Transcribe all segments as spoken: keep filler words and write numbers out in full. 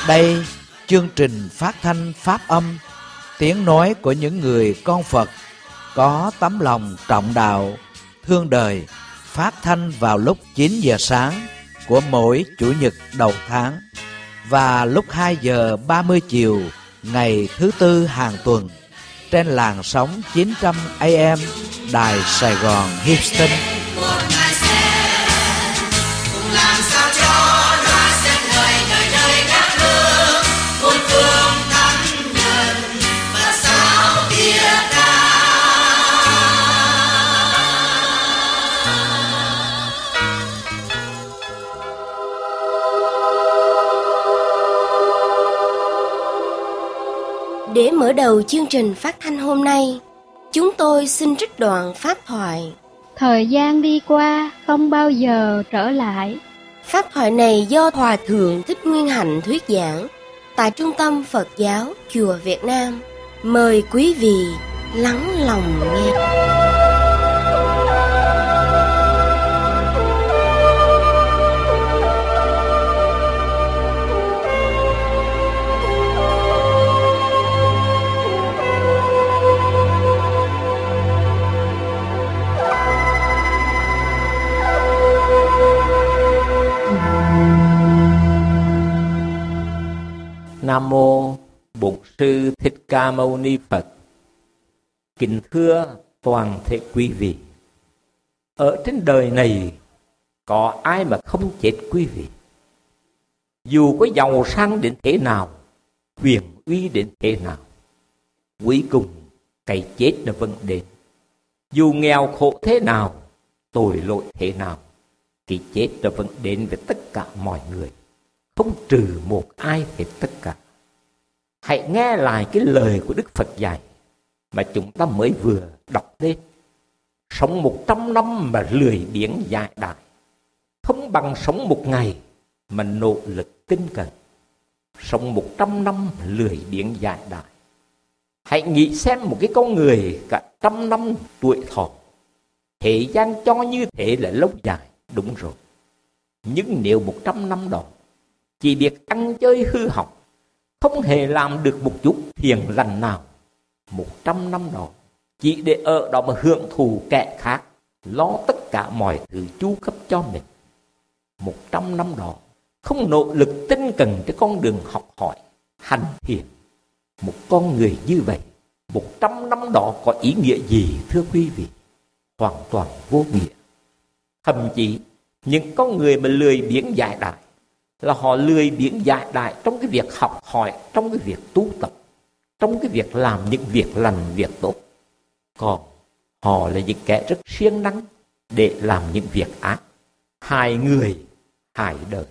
Đây, chương trình phát thanh Pháp âm, tiếng nói của những người con Phật có tấm lòng trọng đạo, thương đời, phát thanh vào lúc chín giờ sáng của mỗi Chủ nhật đầu tháng và lúc hai giờ ba mươi chiều ngày thứ Tư hàng tuần trên làn sóng chín trăm A M Đài Sài Gòn Houston. Để mở đầu chương trình phát thanh hôm nay, chúng tôi xin trích đoạn pháp thoại. Thời gian đi qua không bao giờ trở lại. Pháp thoại này do Hòa Thượng Thích Nguyên Hạnh thuyết giảng tại Trung tâm Phật giáo Chùa Việt Nam. Mời quý vị lắng lòng nghe. Nam mô Bổn Sư Thích Ca Mâu Ni Phật. Kính thưa toàn thể quý vị, ở trên đời này có ai mà không chết quý vị? Dù có giàu sang đến thế nào, quyền uy đến thế nào, cuối cùng cái chết nó vẫn đến. Dù nghèo khổ thế nào, tội lỗi thế nào, cái chết nó vẫn đến với tất cả mọi người, không trừ một ai hết tất cả. Hãy nghe lại cái lời của Đức Phật dạy mà chúng ta mới vừa đọc lên. Sống một trăm năm mà lười biếng dại đại, không bằng sống một ngày mà nỗ lực tinh cần. Sống một trăm năm mà lười biếng dại đại. Hãy nghĩ xem một cái con người cả trăm năm tuổi thọ, thế gian cho như thế là lâu dài, đúng rồi. Nhưng nếu một trăm năm đó chỉ biết ăn chơi hư hỏng, không hề làm được một chút thiền lành nào, một trăm năm đó chỉ để ở đó mà hưởng thụ kẻ khác, lo tất cả mọi thứ chu cấp cho mình. Một trăm năm đó không nỗ lực tinh cần cái con đường học hỏi, hành thiền. Một con người như vậy, một trăm năm đó có ý nghĩa gì thưa quý vị? Hoàn toàn vô nghĩa. Thậm chí những con người mà lười biếng dại đại là họ lười biếng dại đại trong cái việc học hỏi, trong cái việc tu tập, trong cái việc làm những việc lành, việc tốt. Còn họ là những kẻ rất siêng năng để làm những việc ác, hại người, hại đời.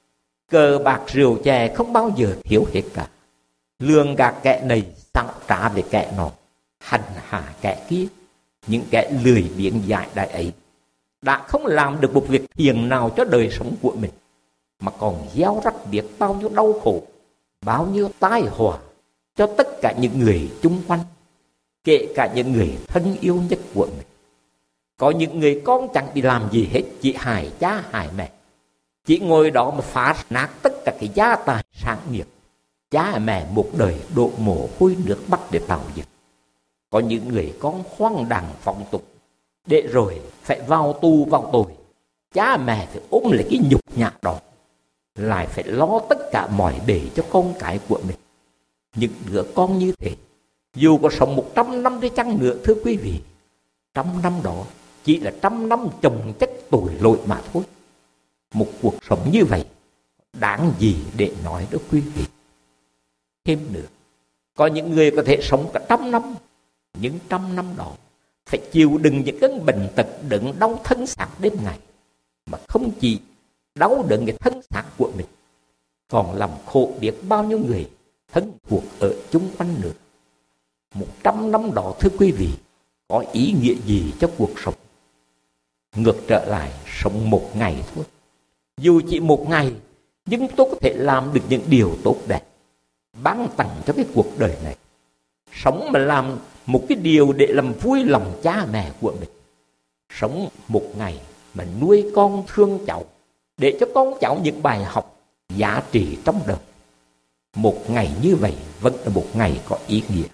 Cờ bạc rượu chè không bao giờ thiếu hết cả. Lường gạt kẻ này, xạo trá về kẻ nọ, hành hạ kẻ kia. Những kẻ lười biếng dại đại ấy đã không làm được một việc thiền nào cho đời sống của mình, mà còn gieo rắc biết bao nhiêu đau khổ, bao nhiêu tai họa cho tất cả những người chung quanh, kể cả những người thân yêu nhất của mình. Có những người con chẳng bị làm gì hết, chỉ hại cha hại mẹ, chỉ ngồi đó mà phá nát tất cả cái gia tài sản nghiệp. Cha mẹ một đời đổ mồ hôi nước mắt để tạo dựng. Có những người con hoang đàng phóng tục, để rồi phải vào tù vào tội. Cha mẹ phải ôm lấy cái nhục nhã đó, lại phải lo tất cả mọi bề cho con cái của mình. Những đứa con như thế, dù có sống một trăm năm đi chăng nữa thưa quý vị, trăm năm đó chỉ là trăm năm chồng chất tội lỗi mà thôi. Một cuộc sống như vậy đáng gì để nói đó quý vị. Thêm nữa, có những người có thể sống cả trăm năm, những trăm năm đó phải chịu đựng những cơn bệnh tật đựng đau thân xác đêm ngày, mà không chỉ đau đớn cái thân xác của mình, còn làm khổ biết bao nhiêu người thân thuộc ở chung quanh nữa. Một trăm năm đó thưa quý vị, có ý nghĩa gì cho cuộc sống? Ngược trở lại, sống một ngày thôi. Dù chỉ một ngày, nhưng tôi có thể làm được những điều tốt đẹp, ban tặng cho cái cuộc đời này. Sống mà làm một cái điều để làm vui lòng cha mẹ của mình. Sống một ngày mà nuôi con thương cháu, để cho con cháu những bài học giá trị trong đời. một ngày như vậy vẫn là một ngày có ý nghĩa.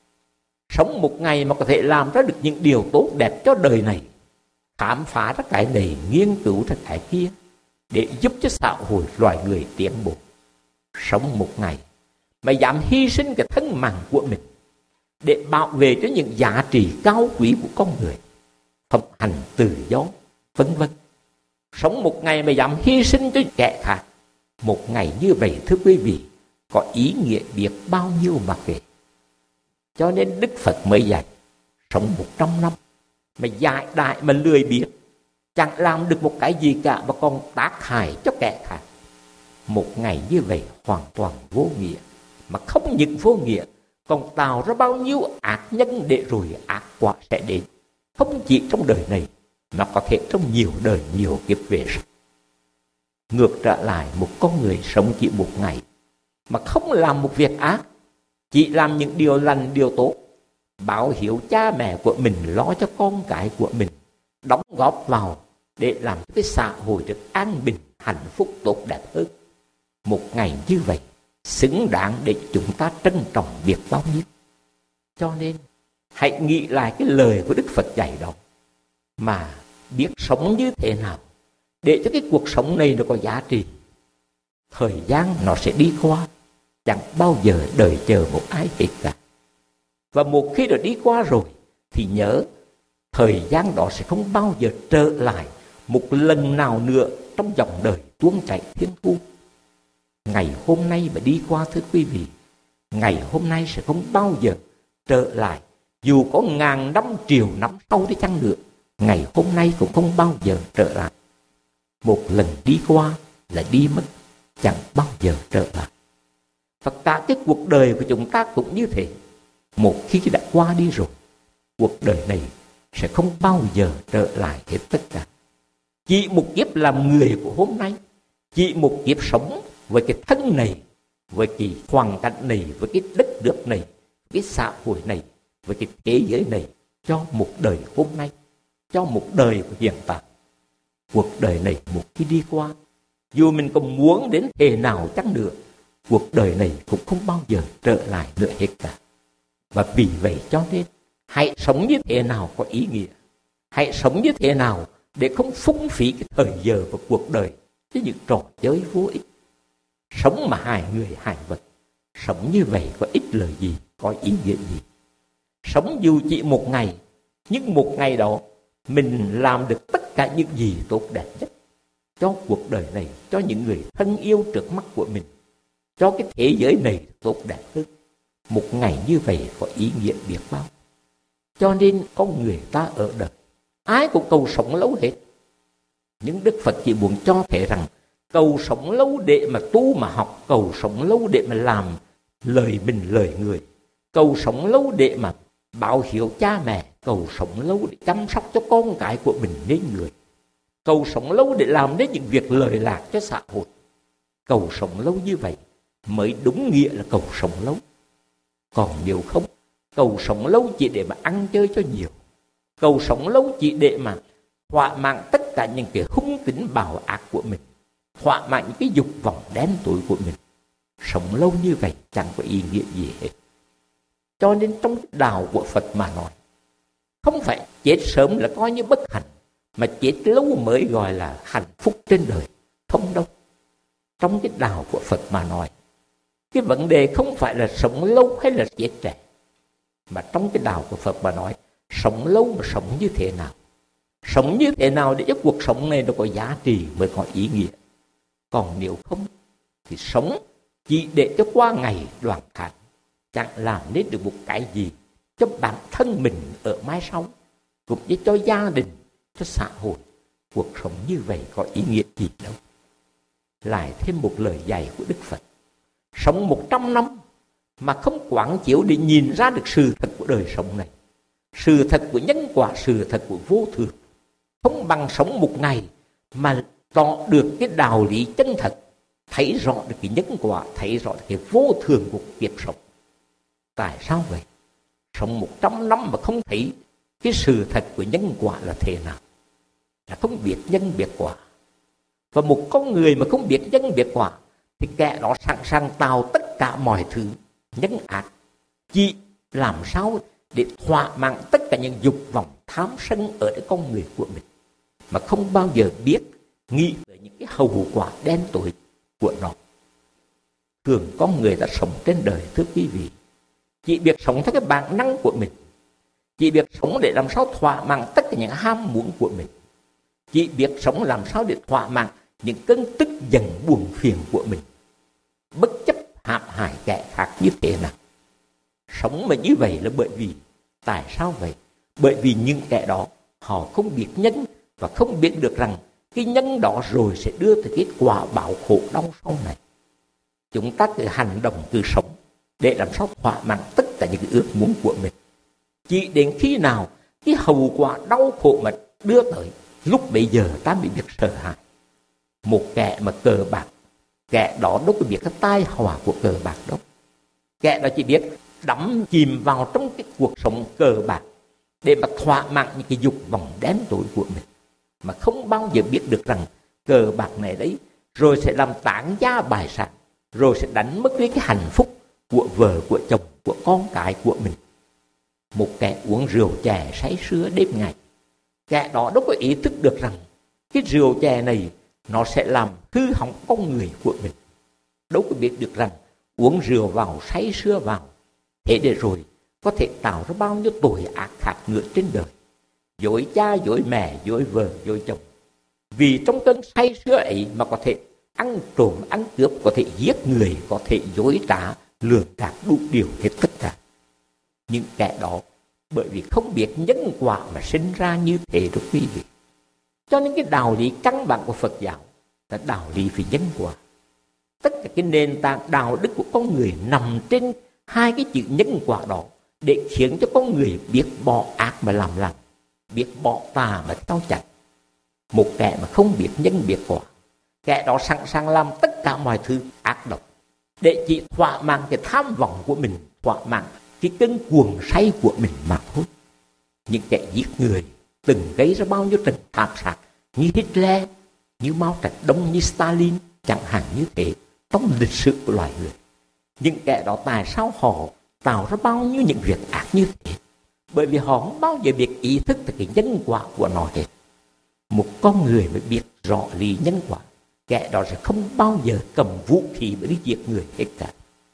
Sống một ngày mà có thể làm ra được những điều tốt đẹp cho đời này, khám phá ra cái này, nghiên cứu ra cái kia, để giúp cho xã hội loài người tiến bộ. Sống một ngày mà dám hy sinh cái thân mạng của mình để bảo vệ cho những giá trị cao quý của con người, phẩm hạnh tự do, vân vân. Sống một ngày mà dám hy sinh cho kẻ khác, một ngày như vậy thưa quý vị, có ý nghĩa biết bao nhiêu mà kể. Cho nên Đức Phật mới dạy, sống một trăm năm mà dại đại mà lười biếng, chẳng làm được một cái gì cả mà còn tác hại cho kẻ khác. Một ngày như vậy hoàn toàn vô nghĩa, mà không những vô nghĩa, còn tạo ra bao nhiêu ác nhân để rồi ác quả sẽ đến. Không chỉ trong đời này, mà có thể trong nhiều đời, nhiều kiếp về sau. Ngược trở lại, một con người sống chỉ một ngày, mà không làm một việc ác, chỉ làm những điều lành, điều tốt, báo hiếu cha mẹ của mình, lo cho con cái của mình, đóng góp vào để làm cho cái xã hội được an bình, hạnh phúc, tốt đẹp hơn. Một ngày như vậy xứng đáng để chúng ta trân trọng biết bao nhiêu. Cho nên hãy nghĩ lại cái lời của Đức Phật dạy đó, mà biết sống như thế nào để cho cái cuộc sống này nó có giá trị. Thời gian nó sẽ đi qua, chẳng bao giờ đợi chờ một ai hết cả. Và một khi đã đi qua rồi thì nhớ, thời gian đó sẽ không bao giờ trở lại một lần nào nữa trong dòng đời tuôn chảy thiên thu. Ngày hôm nay mà đi qua thưa quý vị, ngày hôm nay sẽ không bao giờ trở lại. Dù có ngàn năm triệu năm sau đi chăng nữa, ngày hôm nay cũng không bao giờ trở lại. Một lần đi qua là đi mất, chẳng bao giờ trở lại. Và cả cái cuộc đời của chúng ta cũng như thế. Một khi đã qua đi rồi, cuộc đời này sẽ không bao giờ trở lại hết tất cả. Chỉ một kiếp làm người của hôm nay, chỉ một kiếp sống với cái thân này, với cái hoàn cảnh này, với cái đất nước này, cái xã hội này, với cái thế giới này, cho một đời hôm nay, cho một đời của hiện tại. Cuộc đời này một khi đi qua, dù mình có muốn đến thế nào chăng nữa, cuộc đời này cũng không bao giờ trở lại nữa hết cả. Và vì vậy cho nên hãy sống như thế nào có ý nghĩa, hãy sống như thế nào để không phung phí cái thời giờ và cuộc đời với những trò chơi vô ích. Sống mà hại người hại vật, sống như vậy có ích lợi gì, có ý nghĩa gì? Sống dù chỉ một ngày, nhưng một ngày đó mình làm được tất cả những gì tốt đẹp nhất cho cuộc đời này, cho những người thân yêu trước mắt của mình, cho cái thế giới này tốt đẹp hơn. Một ngày như vậy có ý nghĩa biết bao. Cho nên con người ta ở đời, ai cũng cầu sống lâu hết. Nhưng Đức Phật chỉ muốn cho thấy rằng cầu sống lâu để mà tu mà học, cầu sống lâu để mà làm lời mình lời người, cầu sống lâu để mà báo hiếu cha mẹ, cầu sống lâu để chăm sóc cho con cái của mình nên người, cầu sống lâu để làm đến những việc lợi lạc cho xã hội. Cầu sống lâu như vậy mới đúng nghĩa là cầu sống lâu. Còn nếu không, cầu sống lâu chỉ để mà ăn chơi cho nhiều, cầu sống lâu chỉ để mà thỏa mãn tất cả những cái hung tính bạo ác của mình, thỏa mãn những cái dục vọng đen tối của mình, sống lâu như vậy chẳng có ý nghĩa gì hết. Cho nên trong đạo của Phật mà nói, không phải chết sớm là coi như bất hạnh, mà chết lâu mới gọi là hạnh phúc trên đời. Không đâu. Trong cái đạo của Phật mà nói, cái vấn đề không phải là sống lâu hay là chết trẻ, mà trong cái đạo của Phật mà nói, sống lâu mà sống như thế nào, sống như thế nào để cho cuộc sống này nó có giá trị mới có ý nghĩa. Còn nếu không thì sống chỉ để cho qua ngày đoạn tháng, chẳng làm nên được một cái gì cho bản thân mình ở mai sau, cũng như cho gia đình, cho xã hội. Cuộc sống như vậy có ý nghĩa gì đâu. Lại thêm một lời dạy của Đức Phật, sống một trăm năm mà không quán chiếu để nhìn ra được sự thật của đời sống này, sự thật của nhân quả, sự thật của vô thường, không bằng sống một ngày mà rõ được cái đạo lý chân thật, thấy rõ được cái nhân quả, thấy rõ được cái vô thường của kiếp sống. Tại sao vậy? Sống một trăm năm mà không thấy cái sự thật của nhân quả là thế nào, là không biết nhân biết quả. Và một con người mà không biết nhân biết quả thì kẻ đó sẵn sàng tạo tất cả mọi thứ nhân ác, chỉ làm sao để thỏa mãn tất cả những dục vọng tham sân ở cái con người của mình, mà không bao giờ biết nghĩ tới những cái hậu quả đen tối của nó. Thường con người đã sống trên đời, thưa quý vị, chỉ biết sống theo cái bản năng của mình, chỉ biết sống để làm sao thỏa mãn tất cả những ham muốn của mình, chỉ biết sống làm sao để thỏa mãn những cơn tức giận buồn phiền của mình, bất chấp hãm hại kẻ khác như thế nào. Sống mà như vậy là bởi vì, tại sao vậy? Bởi vì những kẻ đó họ không biết nhân, và không biết được rằng cái nhân đó rồi sẽ đưa tới kết quả báo khổ đau sau này. Chúng ta cứ hành động, cứ sống để làm sao thỏa mãn tất cả những ước muốn của mình. Chỉ đến khi nào cái hậu quả đau khổ mà đưa tới, lúc bấy giờ ta mới biết sợ hãi. Một kẻ mà cờ bạc, kẻ đó đâu có biết cái tai họa của cờ bạc đâu. Kẻ đó chỉ biết đắm chìm vào trong cái cuộc sống cờ bạc để mà thỏa mãn những cái dục vọng đen tối của mình, mà không bao giờ biết được rằng cờ bạc này đấy rồi sẽ làm tán gia bài sản, rồi sẽ đánh mất đi cái hạnh phúc của vợ, của chồng, của con cái của mình. Một kẻ uống rượu chè say sưa đêm ngày, kẻ đó đâu có ý thức được rằng cái rượu chè này nó sẽ làm hư hỏng con người của mình. Đâu có biết được rằng uống rượu vào, say sưa vào, thế để rồi có thể tạo ra bao nhiêu tội ác khác nữa trên đời. Dối cha, dối mẹ, dối vợ, dối chồng. Vì trong cơn say sưa ấy mà có thể ăn trộm, ăn cướp, có thể giết người, có thể dối trá, lường gạt đủ điều hết tất cả. Những kẻ đó bởi vì không biết nhân quả mà sinh ra như thế đó quý vị. Cho nên cái đạo lý căn bản của Phật giáo là đạo lý về nhân quả. Tất cả cái nền tảng đạo đức của con người nằm trên hai cái chữ nhân quả đó, để khiến cho con người biết bỏ ác mà làm lành, biết bỏ tà mà theo chánh. Một kẻ mà không biết nhân biết quả, kẻ đó sẵn sàng làm tất cả mọi thứ ác độc để chỉ thỏa mãn cái tham vọng của mình, thỏa mãn cái cơn cuồng say của mình mà thôi. Những kẻ giết người từng gây ra bao nhiêu trận thảm sát như Hitler, như Mao Trạch Đông, như Stalin, chẳng hạn như thế trong lịch sử của loài người. Những kẻ đó tại sao họ tạo ra bao nhiêu những việc ác như thế? Bởi vì họ không bao giờ biết ý thức về cái nhân quả của nó hết. Một con người mới biết rõ lý nhân quả, kẻ đó sẽ không bao giờ cầm vũ khí để đi giết người hết cả.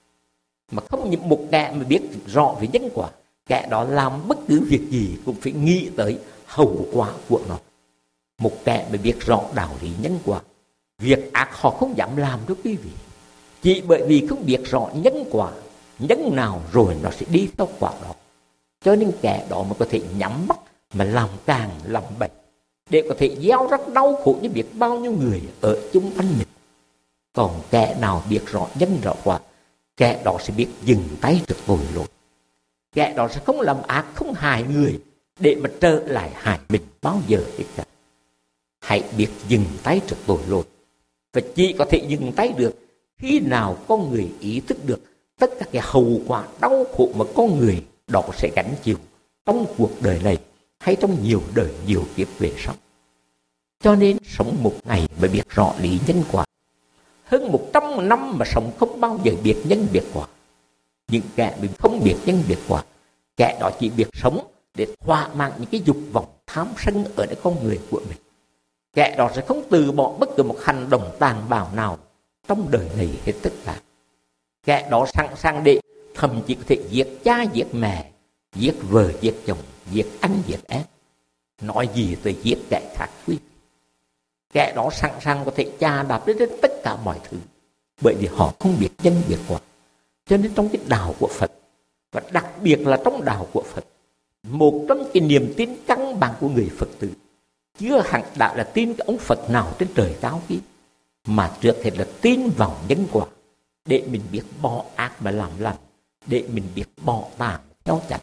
Mà không những một kẻ mà biết rõ về nhân quả, kẻ đó làm bất cứ việc gì cũng phải nghĩ tới hậu quả của nó. Một kẻ mà biết rõ đạo lý nhân quả, việc ác họ không dám làm đó quý vị. Chỉ bởi vì không biết rõ nhân quả, nhân nào rồi nó sẽ đi theo quả đó. Cho nên kẻ đó mà có thể nhắm mắt mà làm càng làm bệnh, để có thể gieo rắc đau khổ như biết bao nhiêu người ở chung quanh mình. Còn kẻ nào biết rõ nhân rõ quả, kẻ đó sẽ biết dừng tay trước tội lỗi. Kẻ đó sẽ không làm ác, không hại người để mà trở lại hại mình bao giờ hết cả. Hãy biết dừng tay trước tội lỗi. Và chỉ có thể dừng tay được khi nào con người ý thức được tất cả cái hậu quả đau khổ mà con người đó sẽ gánh chịu trong cuộc đời này hay trong nhiều đời nhiều kiếp về sau. Cho nên sống một ngày mới biết rõ lý nhân quả, hơn một trăm năm mà sống không bao giờ biết nhân biết quả. Những kẻ mình không biết nhân biết quả, kẻ đó chỉ biết sống để thỏa mãn những cái dục vọng tham sân ởในcon người của mình. Kẻ đó sẽ không từ bỏ bất cứ một hành động tàn bạo nào trong đời này hết tất cả. Kẻ đó sẵn sàng để thậm chí có thể giết cha giết mẹ, giết vợ giết chồng, giết anh giết em. Nói gì tới giết kẻ khác quý. Kẻ đó sẵn sàng có thể chà đạp đến tất cả mọi thứ, bởi vì họ không biết nhân biết quả. Cho nên trong cái đạo của Phật, và đặc biệt là trong đạo của Phật, một trong cái niềm tin căn bản của người Phật tử chưa hẳn đã là tin cái ông Phật nào trên trời cao kia, mà trước hết là tin vào nhân quả, để mình biết bỏ ác mà làm lành, để mình biết bỏ tà theo chánh.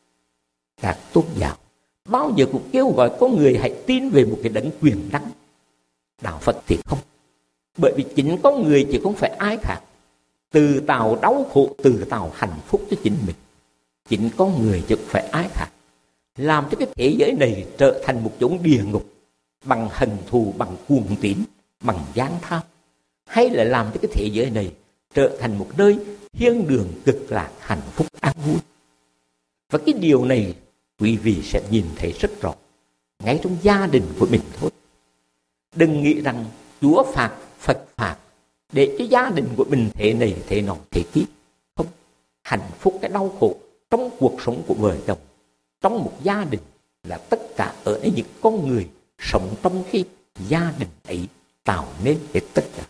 Các tôn giáo bao giờ cũng kêu gọi con người hãy tin về một cái đấng quyền năng. Đạo Phật thì không, bởi vì chính con người chỉ không phải ai khác từ tạo đau khổ, từ tạo hạnh phúc cho chính mình. Chính con người chứ không phải ai khác làm cho cái thế giới này trở thành một chốn địa ngục bằng hận thù, bằng cuồng tín, bằng gian tham, hay là làm cho cái thế giới này trở thành một nơi thiên đường cực lạc hạnh phúc an vui. Và cái điều này quý vị sẽ nhìn thấy rất rõ ngay trong gia đình của mình thôi. Đừng nghĩ rằng Chúa phạt, Phật phạt để cho gia đình của mình thế này, thế nọ, thế kia. Không. Hạnh phúc, cái đau khổ trong cuộc sống của vợ chồng, trong một gia đình là tất cả ở đây những con người sống trong cái gia đình ấy tạo nên hết tất cả.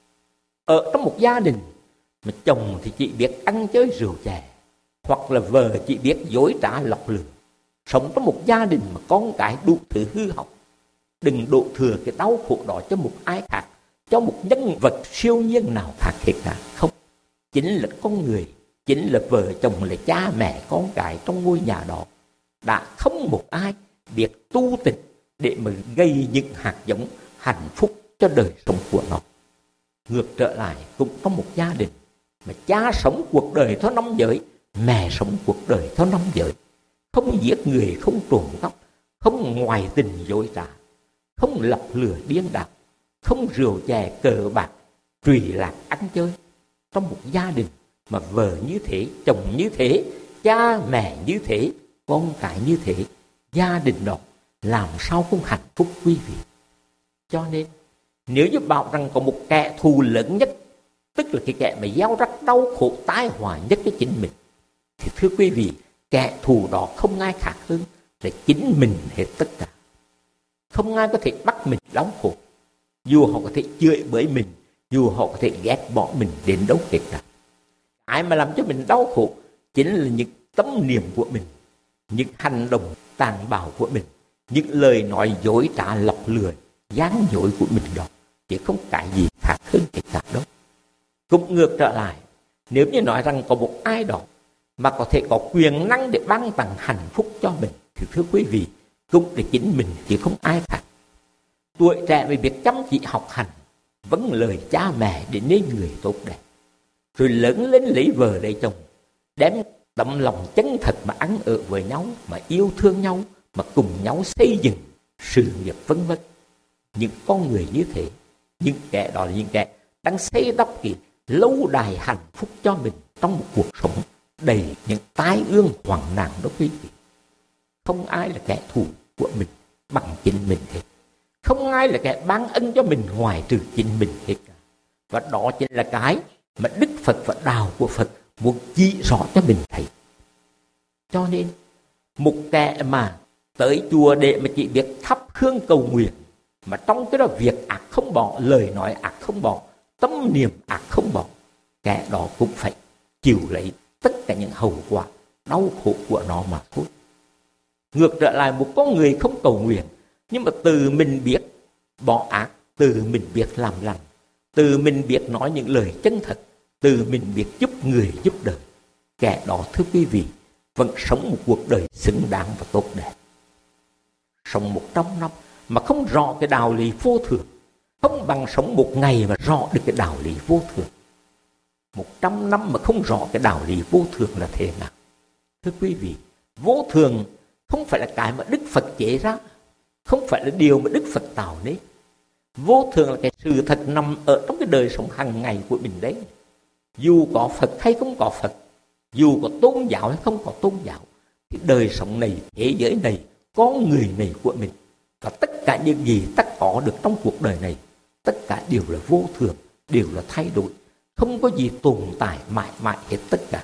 Ở trong một gia đình mà chồng thì chỉ biết ăn chơi rượu chè, hoặc là vợ chỉ biết dối trá lọc lừa. Sống trong một gia đình mà con cái đủ thứ hư hỏng, đừng đổ thừa cái đau khổ đó cho một ai khác, cho một nhân vật siêu nhiên nào khác hết cả. Không, chính là con người, chính là vợ chồng, là cha mẹ con cái trong ngôi nhà đó đã không một ai biết tu tịnh để mà gây những hạt giống hạnh phúc cho đời sống của nó. Ngược trở lại cũng có một gia đình mà cha sống cuộc đời theo năm giới, mẹ sống cuộc đời theo năm giới, không giết người, không trộm cắp, không ngoại tình dối trá, không lập lừa điên đảo, không rượu chè cờ bạc, trùy lạc ăn chơi. Trong một gia đình mà vợ như thế, chồng như thế, cha mẹ như thế, con cái như thế, gia đình đó làm sao không hạnh phúc quý vị. Cho nên nếu như bảo rằng có một kẻ thù lớn nhất, tức là cái kẻ mà gieo rắc đau khổ tai họa nhất cho chính mình, thì thưa quý vị, kẻ thù đó không ai khác hơn là chính mình hết tất cả. Không ai có thể bắt mình đau khổ, dù họ có thể chửi bới mình, dù họ có thể ghét bỏ mình đến đâu hết cả. Ai mà làm cho mình đau khổ chính là những tâm niệm của mình, những hành động tàn bạo của mình, những lời nói dối trá lọc lừa, gian dối của mình đó, chứ không cái gì khác hơn hết cả đâu. Cũng ngược trở lại, nếu như nói rằng có một ai đó mà có thể có quyền năng để ban tặng hạnh phúc cho mình, thì thưa quý vị, cũng là chính mình chứ không ai khác. Tuổi trẻ về việc chăm chỉ học hành, vâng lời cha mẹ để nên người tốt đẹp, rồi lớn lên lấy vợ lấy chồng, đem tấm lòng chân thật mà ăn ở với nhau, mà yêu thương nhau, mà cùng nhau xây dựng sự nghiệp vân vân. Những con người như thế, những kẻ đó là những kẻ đang xây đắp cái lâu đài hạnh phúc cho mình trong một cuộc sống đầy những tai ương hoạn nạn đó quý vị. Không ai là kẻ thù của mình bằng chính mình hết. Không ai là kẻ ban ân cho mình ngoài trừ chính mình hết cả. Và đó chính là cái mà Đức Phật và đạo của Phật muốn chỉ rõ cho mình thấy. Cho nên một kẻ mà tới chùa để mà chỉ biết thắp hương cầu nguyện, mà trong cái đó việc ác không bỏ, lời nói ác không bỏ, tâm niệm ác không bỏ, kẻ đó cũng phải chịu lấy tất cả những hậu quả đau khổ của nó mà thôi. Ngược trở lại, một con người không cầu nguyện nhưng mà từ mình biết bỏ ác, từ mình biết làm lành, từ mình biết nói những lời chân thật, từ mình biết giúp người giúp đời, kẻ đó thưa quý vị vẫn sống một cuộc đời xứng đáng và tốt đẹp. Sống một trăm năm mà không rõ cái đạo lý vô thường, không bằng sống một ngày mà rõ được cái đạo lý vô thường. Một trăm năm mà không rõ cái đạo lý vô thường là thế nào? Thưa quý vị, vô thường không phải là cái mà Đức Phật chế ra, không phải là điều mà Đức Phật tạo nên. Vô thường là cái sự thật nằm ở trong cái đời sống hàng ngày của mình đấy. Dù có Phật hay không có Phật, dù có tôn giáo hay không có tôn giáo, thì đời sống này, thế giới này, con người này của mình, và tất cả những gì ta có được trong cuộc đời này, tất cả đều là vô thường, đều là thay đổi, không có gì tồn tại mãi mãi hết tất cả.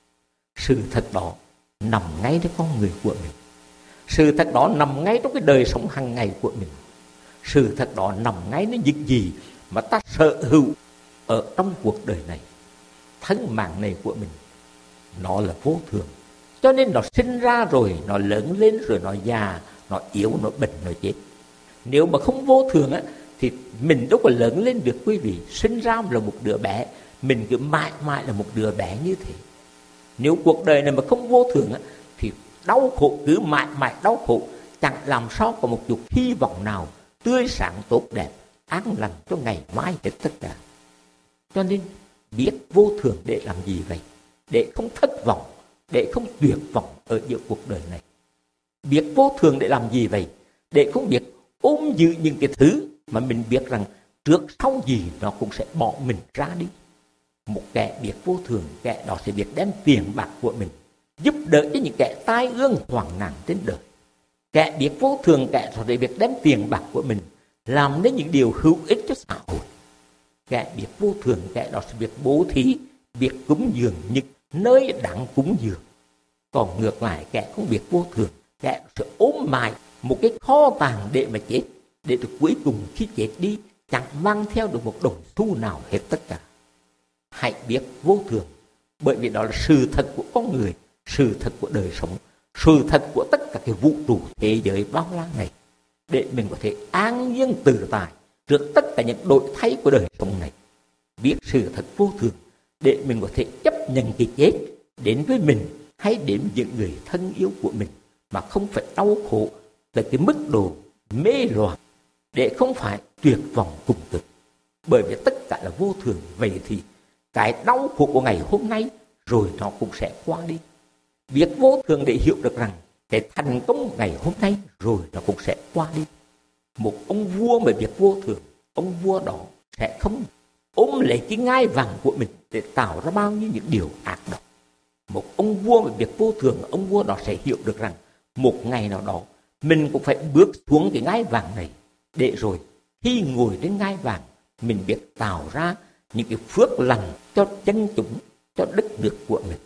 Sự thật đó nằm ngay trong con người của mình. Sự thật đó nằm ngay trong cái đời sống hàng ngày của mình. Sự thật đó nằm ngayในnhững gì mà ta sở hữu ở trong cuộc đời này. Thân mạng này của mình, nó là vô thường. Cho nên nó sinh ra rồi, nó lớn lên rồi nó già, nó yếu, nó bệnh, nó chết. Nếu mà không vô thường á, thì mình đâu có lớn lên được quý vị. Sinh ra là một đứa bé, mình cứ mãi mãi là một đứa bé như thế. Nếu cuộc đời này mà không vô thường á, thì đau khổ cứ mãi mãi đau khổ, chẳng làm sao có một chút hy vọng nào tươi sáng tốt đẹp, an lành cho ngày mai hết tất cả. Cho nên biết vô thường để làm gì vậy? Để không thất vọng, để không tuyệt vọng ở giữa cuộc đời này. Biết vô thường để làm gì vậy? Để không biết ôm giữ những cái thứ mà mình biết rằng trước sau gì nó cũng sẽ bỏ mình ra đi. Một kẻ biết vô thường, kẻ đó sẽ biết đem tiền bạc của mình giúp đỡ cho những kẻ tai ương hoạn nạn trên đời. Kẻ biết vô thường, kẻ đó sẽ biết đem tiền bạc của mình làm nên những điều hữu ích cho xã hội. Kẻ biết vô thường, kẻ đó sẽ biết bố thí, biết cúng dường những nơi đáng cúng dường. Còn ngược lại, kẻ không biết vô thường, kẻ sẽ ốm mài một cái kho tàng để mà chết, để được cuối cùng khi chết đi chẳng mang theo được một đồng xu nào hết tất cả. Hãy biết vô thường, bởi vì đó là sự thật của con người, sự thật của đời sống, sự thật của tất cả cái vũ trụ thế giới bao la này, để mình có thể an nhiên tự tại trước tất cả những đổi thay của đời sống này. Biết sự thật vô thường để mình có thể chấp nhận cái chết đến với mình hay đến những người thân yêu của mình, mà không phải đau khổ tới cái mức độ mê loạn, để không phải tuyệt vọng cùng cực. Bởi vì tất cả là vô thường, vậy thì cái đau khổ của ngày hôm nay rồi nó cũng sẽ qua đi. Biết vô thường để hiểu được rằng cái thành công ngày hôm nay rồi nó cũng sẽ qua đi. Một ông vua mà biết vô thường, ông vua đó sẽ không ôm lấy cái ngai vàng của mình để tạo ra bao nhiêu những điều ác độc. Một ông vua mà biết vô thường, ông vua đó sẽ hiểu được rằng một ngày nào đó mình cũng phải bước xuống cái ngai vàng này, để rồi khi ngồi trên ngai vàng mình biết tạo ra những cái phước lành cho dân chúng, cho đất nước của mình.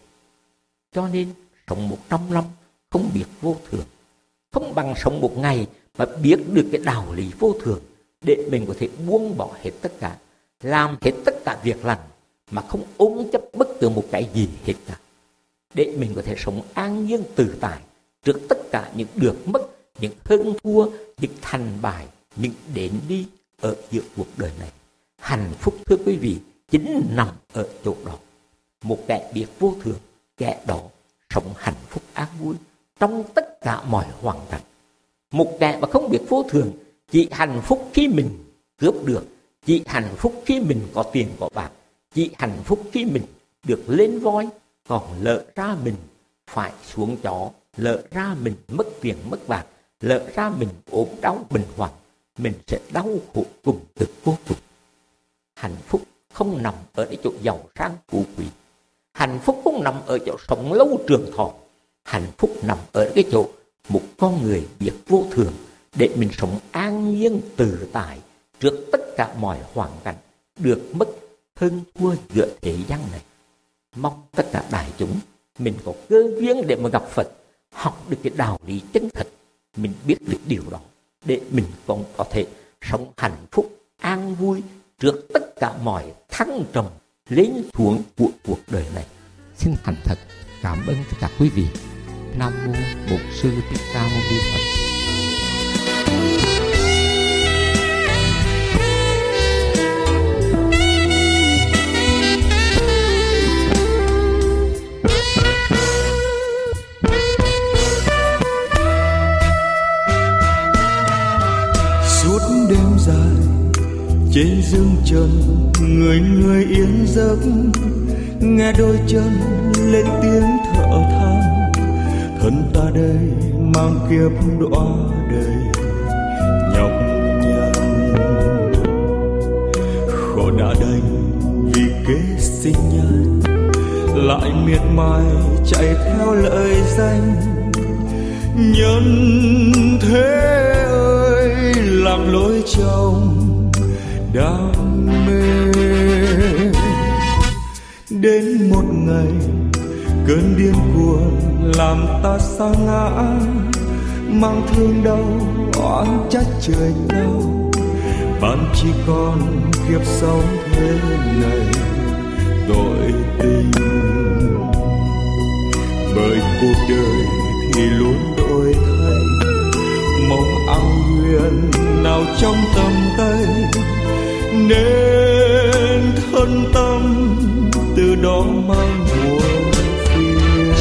Cho nên sống một trăm năm không biết vô thường, không bằng sống một ngày mà biết được cái đạo lý vô thường, để mình có thể buông bỏ hết tất cả, làm hết tất cả việc lành mà không ôm chấp bất cứ một cái gì hết cả, để mình có thể sống an nhiên tự tại trước tất cả những được mất, những hơn thua, những thành bại, những đến đi ở giữa cuộc đời này. Hạnh phúc, thưa quý vị, chính nằm ở chỗ đó. Một kẻ biết vô thường, kẻ đó sống hạnh phúc an vui trong tất cả mọi hoàn cảnh. Một kẻ mà không biết vô thường chỉ hạnh phúc khi mình cướp được, chỉ hạnh phúc khi mình có tiền có bạc, chỉ hạnh phúc khi mình được lên voi, còn lỡ ra mình phải xuống chó, lỡ ra mình mất tiền mất bạc, lỡ ra mình ốm đau bệnh hoạn, mình sẽ đau khổ cùng cực vô cùng. Hạnh phúc không nằm ở cái chỗ giàu sang phú quý, hạnh phúc không nằm ở chỗ sống lâu trường thọ, hạnh phúc nằm ở cái chỗ một con người biết vô thường, để mình sống an nhiên tự tại trước tất cả mọi hoàn cảnh, được mất hơn thua giữa thế gian này. Mong tất cả đại chúng mình có cơ duyên để mà gặp Phật, học được cái đạo lý chân thật, mình biết được điều đó, để mình cũng có thể sống hạnh phúc an vui trước tất cả mọi thăng trầm lên xuống của cuộc đời này. Xin thành thật cảm ơn tất cả quý vị. Nam mô Bổn Sư Thích Ca Mâu Ni Phật. Suốt đêm dài trên dương trần, người người yên giấc, nghe đôi chân lên tiếng thở than. Thân ta đây mang kiếp đọa đời nhọc nhằn, khổ đã đành vì kế sinh nhai, lại miệt mài chạy theo lợi danh. Nhân thế ơi, lạc lối trong đam mê, đến một ngày cơn điên cuồng làm ta sa ngã, mang thương đau oán trách trời cao. Bạn chỉ còn kiếp sống thế này tội tình, bởi cuộc đời thì luôn đổi thay, mong ao huyền nào trong tầm tay, nên thân tâm từ đó mang buồn phiền.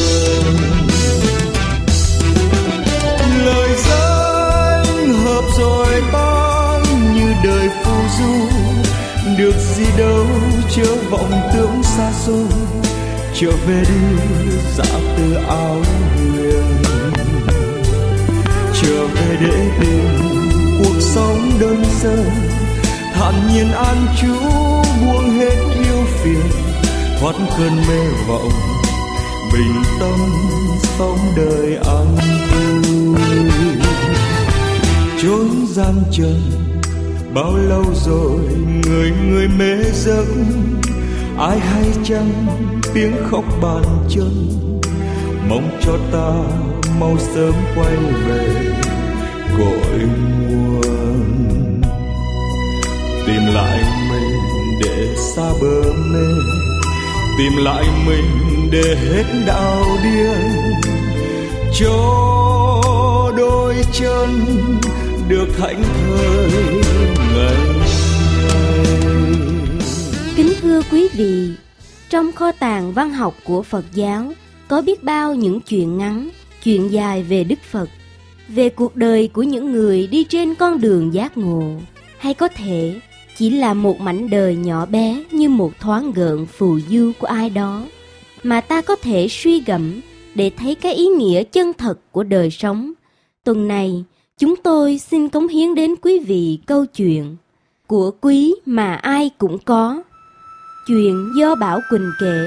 Lời danh hợp rồi tan như đời phù du, được gì đâu chớ vọng tưởng xa xôi, trở về đi dã từ áo huyền, trở về để tìm cuộc sống đơn sơ, thản nhiên an trú buông hết yêu phiền, thoát cơn mê vọng, bình tâm sống đời an vui. Chốn gian trần bao lâu rồi người người mê giấc, ai hay chăng tiếng khóc bàn chân, mong cho ta mau sớm quay về cội nguồn. Tìm lại mình để xa bờ mê, tìm lại mình để hết đau điên, cho đôi chân được thảnh thơi ngày ngày. Kính thưa quý vị, trong kho tàng văn học của Phật giáo có biết bao những chuyện ngắn, chuyện dài về Đức Phật, về cuộc đời của những người đi trên con đường giác ngộ, hay có thể chỉ là một mảnh đời nhỏ bé như một thoáng gợn phù du của ai đó mà ta có thể suy gẫm để thấy cái ý nghĩa chân thật của đời sống. Tuần này, chúng tôi xin cống hiến đến quý vị câu chuyện Của quý mà ai cũng có. Chuyện do Bảo Quỳnh kể.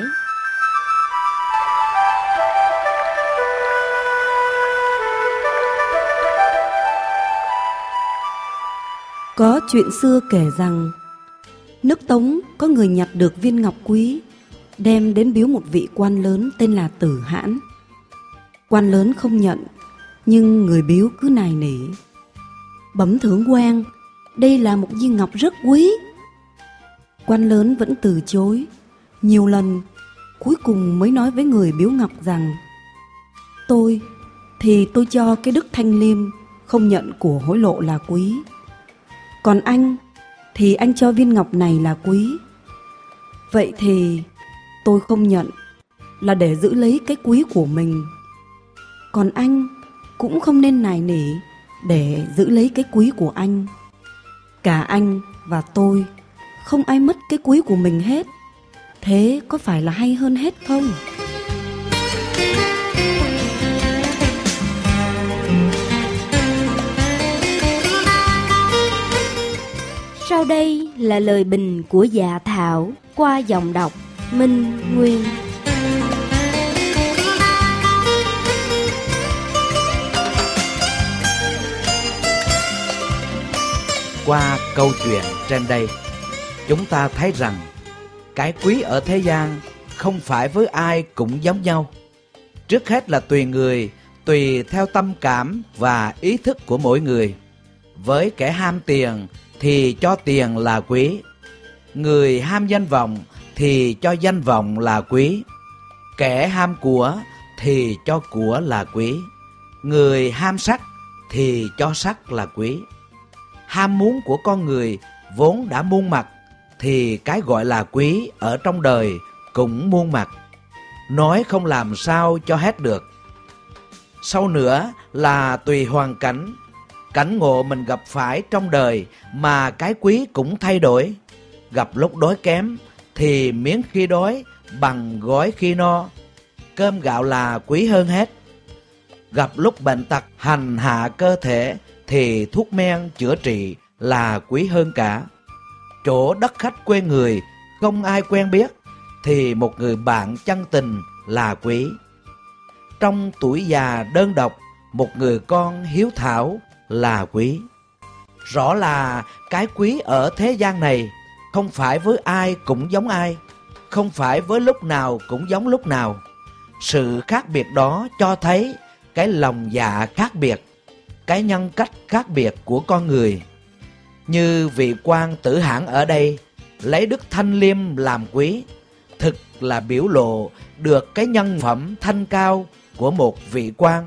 Có chuyện xưa kể rằng, nước Tống có người nhặt được viên ngọc quý, đem đến biếu một vị quan lớn tên là Tử Hãn. Quan lớn không nhận, nhưng người biếu cứ nài nỉ: "Bẩm thượng quan, đây là một viên ngọc rất quý." Quan lớn vẫn từ chối nhiều lần, cuối cùng mới nói với người biếu ngọc rằng: "Tôi thì tôi cho cái đức thanh liêm, không nhận của hối lộ là quý. Còn anh thì anh cho viên ngọc này là quý. Vậy thì tôi không nhận, là để giữ lấy cái quý của mình. Còn anh cũng không nên nài nỉ để giữ lấy cái quý của anh. Cả anh và tôi không ai mất cái quý của mình hết. Thế có phải là hay hơn hết không?" Sau đây là lời bình của Dạ Thảo qua giọng đọc Minh Nguyên. Qua câu chuyện trên đây, chúng ta thấy rằng cái quý ở thế gian không phải với ai cũng giống nhau. Trước hết là tùy người, tùy theo tâm cảm và ý thức của mỗi người. Với kẻ ham tiền thì cho tiền là quý. Người ham danh vọng thì cho danh vọng là quý. Kẻ ham của thì cho của là quý. Người ham sắc thì cho sắc là quý. Ham muốn của con người vốn đã muôn mặt, thì cái gọi là quý ở trong đời cũng muôn mặt, nói không làm sao cho hết được. Sau nữa là tùy hoàn cảnh, cảnh ngộ mình gặp phải trong đời mà cái quý cũng thay đổi. Gặp lúc đói kém thì miếng khi đói bằng gói khi no, cơm gạo là quý hơn hết. Gặp lúc bệnh tật hành hạ cơ thể thì thuốc men chữa trị là quý hơn cả. Chỗ đất khách quê người không ai quen biết thì một người bạn chân tình là quý. Trong tuổi già đơn độc, một người con hiếu thảo là quý. Rõ là cái quý ở thế gian này không phải với ai cũng giống ai, không phải với lúc nào cũng giống lúc nào. Sự khác biệt đó cho thấy cái lòng dạ khác biệt, cái nhân cách khác biệt của con người. Như vị quan Tử Hãn ở đây lấy đức thanh liêm làm quý, thực là biểu lộ được cái nhân phẩm thanh cao của một vị quan.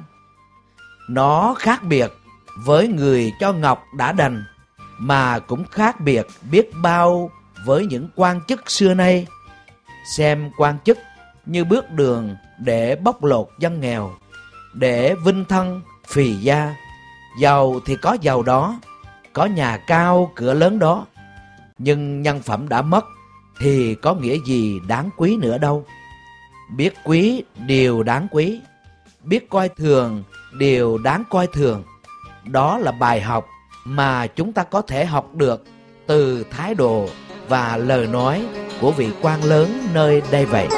Nó khác biệt với người cho ngọc đã đành, mà cũng khác biệt biết bao với những quan chức xưa nay. Xem quan chức như bước đường để bóc lột dân nghèo, để vinh thân phì gia. Giàu thì có giàu đó, có nhà cao cửa lớn đó, nhưng nhân phẩm đã mất thì có nghĩa gì đáng quý nữa đâu. Biết quý điều đáng quý, biết coi thường điều đáng coi thường. Đó là bài học mà chúng ta có thể học được từ thái độ và lời nói của vị quan lớn nơi đây vậy.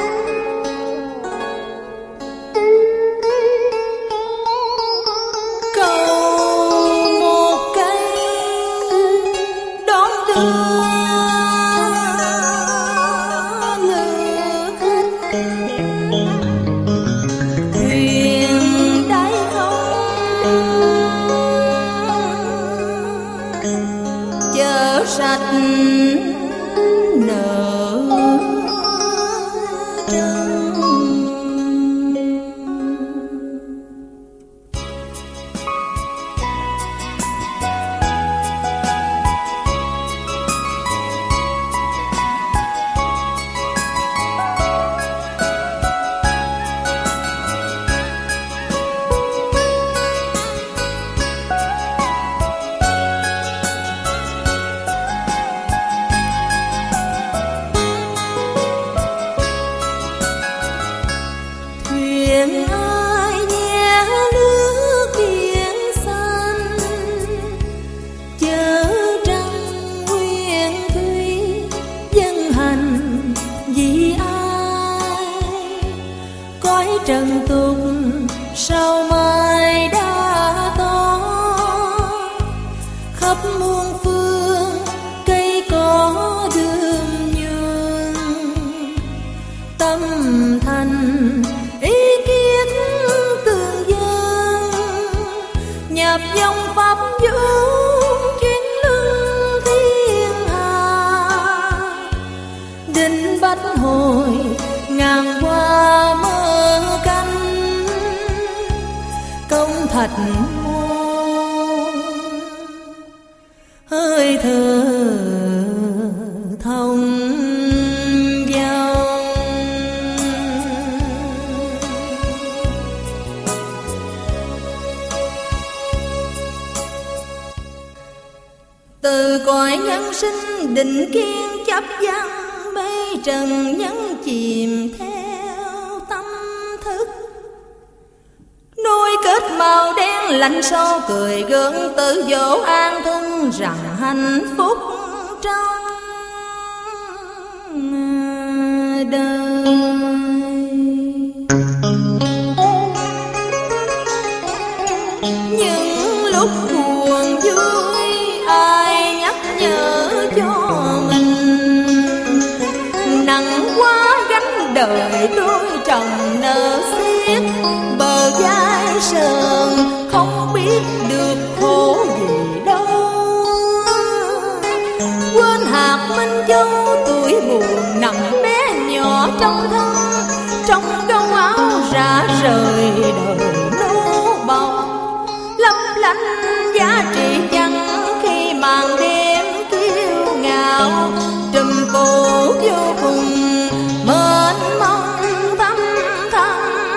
Hơi thở thông dong, từ cõi nhân sinh định kiên chấp văn, mây trần nhân chìm theo tâm thức. Nuôi kết màu đen lạnh sâu cười gượng, tự dỗ an thân rằng hạnh phúc trong đời. Những lúc buồn vui ai nhắc nhở cho mình, nặng quá gánh đời đôi chồng nợ xiết, bờ vai sờn không biết được khổ gì đâu. Quên hạt minh châu tuổi buồn nằm bé nhỏ trong thân, trong gấu áo rã rời đời nô bọc, lấp lánh giá trị chẳng khi màn đêm kiêu ngạo trùm phủ vô cùng mênh mông thâm thẳm.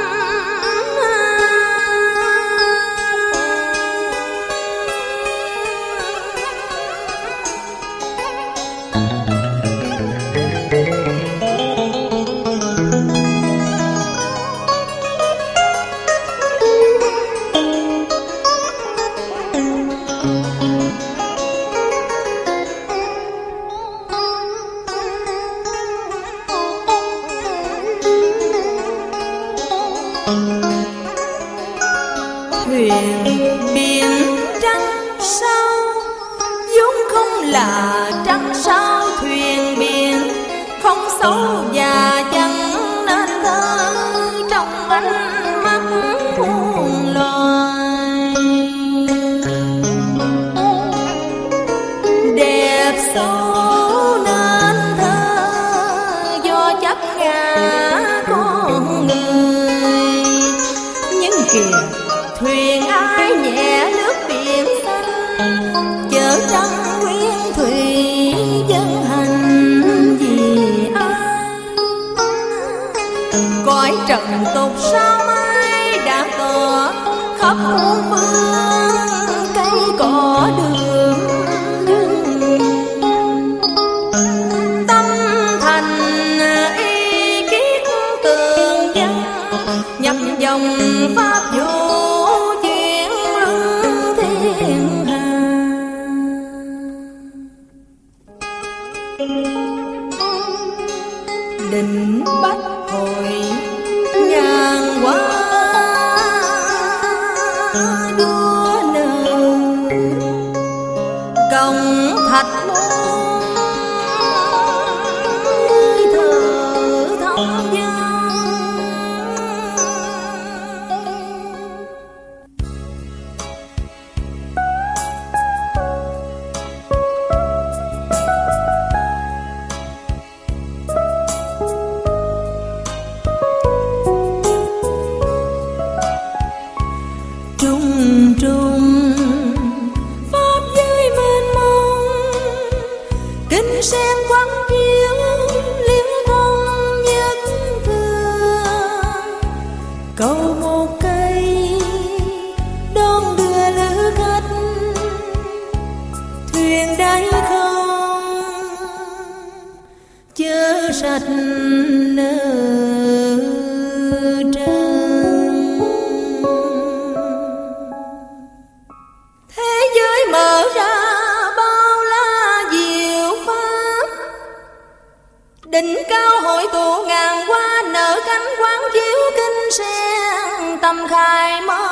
Thuyền biển trăng sao vốn không là trăng sao, thuyền biển không xấu và chẳng nên thơ trong ánh mắt muôn loài. Đẹp xấu nên thơ do chấp ngã con người, nhưng kìa thuyền ai nhẹ nước biển xanh, chở trăng nguyên thủy dân hành vì ai. Cõi trần tục sao mai đã tỏ khắp muôn phương, cây cỏ đường tâm thành y kiết tường dân, nhập dòng pháp vô trùng pháp giới mênh mông, kinh sen quán chiếu liễu thông nhất thường. Cầu một cây đón đưa lữ khách, thuyền đáy không chớ sạch nơ trăng. Thế giới mở ra bao la diệu pháp, đỉnh cao hội tụ ngàn hoa nở cánh quán chiếu kinh sen tâm khai mở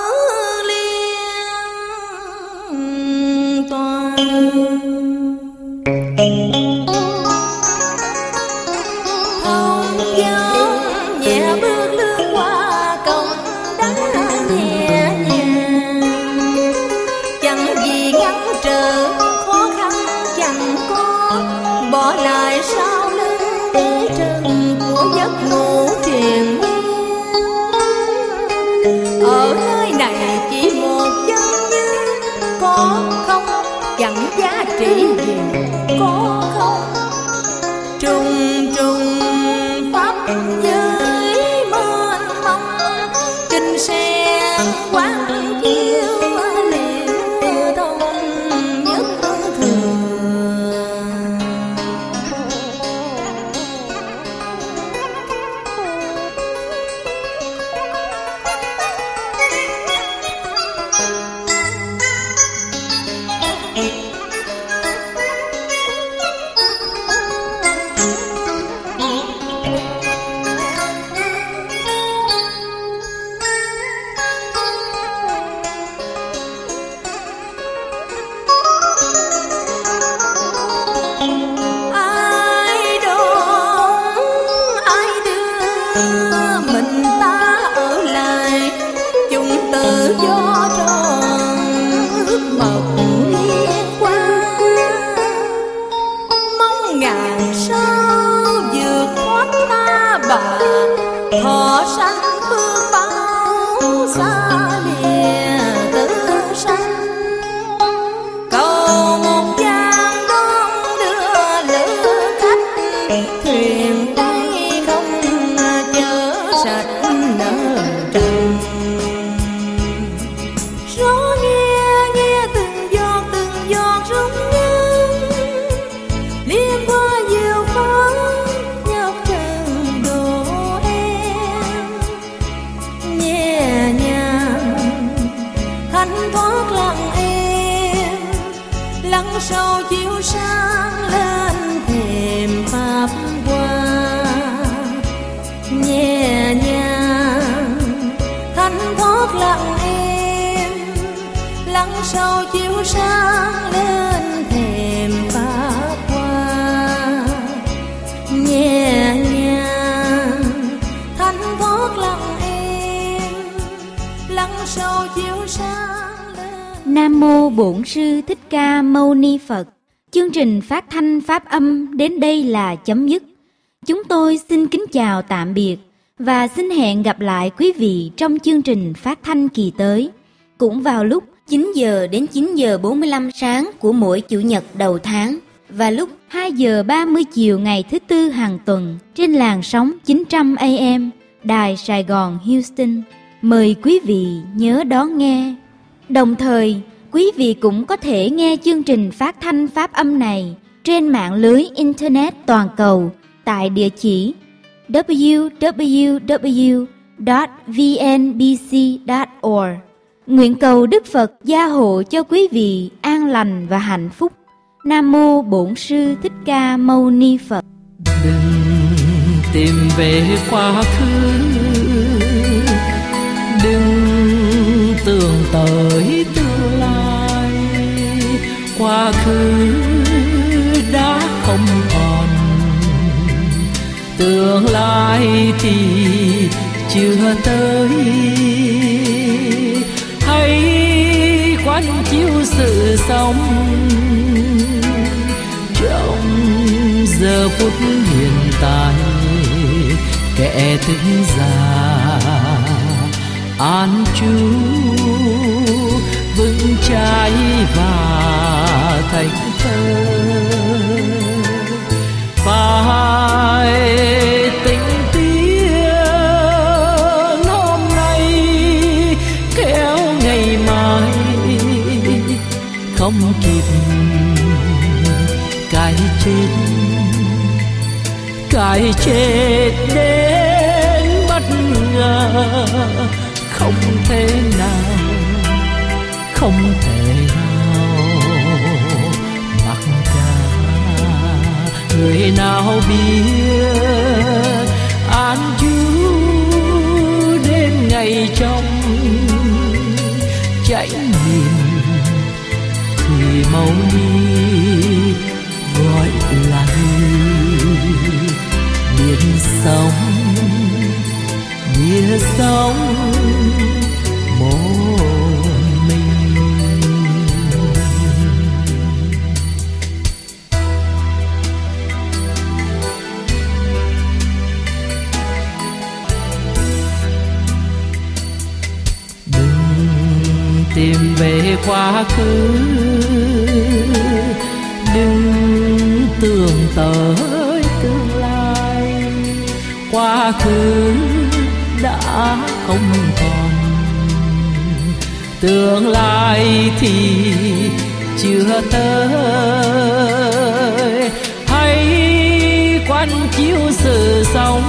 liên toàn. Thông dong nhẹ bước lướt qua cổng đá nhẹ nhàng, chẳng gì ngăn trở khó khăn chẳng có, bỏ lại sau lưng tế trần của giấc ngủ triền miên. Ở nơi này chỉ một chân như có không, chẳng giá trị gì có không. Trùng trùng pháp giới mênh mông, kinh sen quán chiếu liễu thông nhất thường. Ai đón ai đưa mình ta ở lại, chúng tự do tròn ước mộng liên quan. Mong ngàn sao vượt thoát ta bà, thọ sanh phương bao xa lìa tử sanh. Cầu một gian đón đưa lữ khách, thuyền tay không chở sạch nợ trần. Gió nghe nghe từng giọt từng giọt rung ngân, liên qua diều pháo nhọc trần độ em. Nhẹ nhàng thanh thoát lặng êm, lắng sâu chiếu sáng lên thềm pháp hoa. Nhẹ nhàng thanh thoát lặng êm, lắng sâu chiếu sáng lên thềm pháp hoa. Nhẹ nhàng thanh thoát lặng êm, lắng sâu chiếu sáng lên. Nam mô Bổn Sư Thích Ca Mâu Ni Phật. Chương trình phát thanh pháp âm đến đây là chấm dứt. Chúng tôi xin kính chào tạm biệt và xin hẹn gặp lại quý vị trong chương trình phát thanh kỳ tới, cũng vào lúc chín giờ đến chín giờ bốn mươi lăm sáng của mỗi chủ nhật đầu tháng và lúc hai giờ ba mươi chiều ngày thứ tư hàng tuần trên làn sóng chín trăm A M Đài Sài Gòn Houston. Mời quý vị nhớ đón nghe. Đồng thời, quý vị cũng có thể nghe chương trình phát thanh pháp âm này trên mạng lưới Internet toàn cầu tại địa chỉ w w w chấm v n b c chấm org. Nguyện cầu Đức Phật gia hộ cho quý vị an lành và hạnh phúc. Nam mô Bổn Sư Thích Ca Mâu Ni Phật. Đừng tìm về quá khứ, đừng tưởng tới tương lai. Quá khứ đã không còn, tương lai thì chưa tới. Hãy quán chiếu sự sống trong giờ phút hiện tại. Kẻ thức già an trú trái và thành thơ. Phải tình tiếng hôm nay kéo ngày mai không kịp cái chết, cái chết đến bất ngờ, không thể nào, không thể nào mặc cả. Người nào biết an trú đêm ngày trong chánh niệm thì mau đi gọi là biển sóng, biển sóng một mình. Đừng tìm về quá khứ, đừng tưởng tới tương lai. Quá khứ đã không còn, tương lai thì chưa tới. Hãy quán chiếu sự sống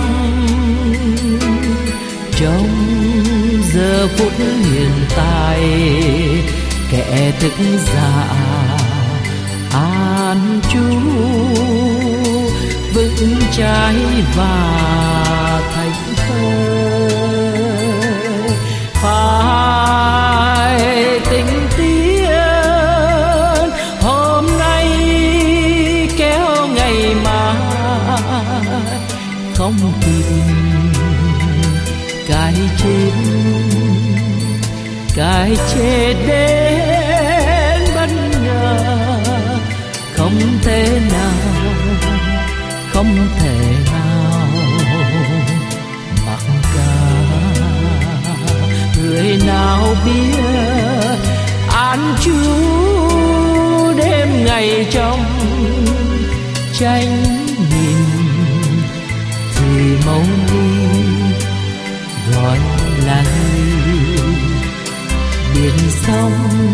trong giờ phút hiện tại. Kẻ thức giả an trú vững trái và thành thơ. Phải tình tiên hôm nay kéo ngày mai không kịp cái chết, cái chết đến bất ngờ, không thể nào, không thể nào mặc cả. Người nào biết an trú đêm ngày trong chánh niệm thì mau đi gọi là biển sông,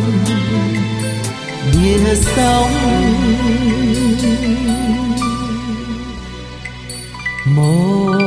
biển sông một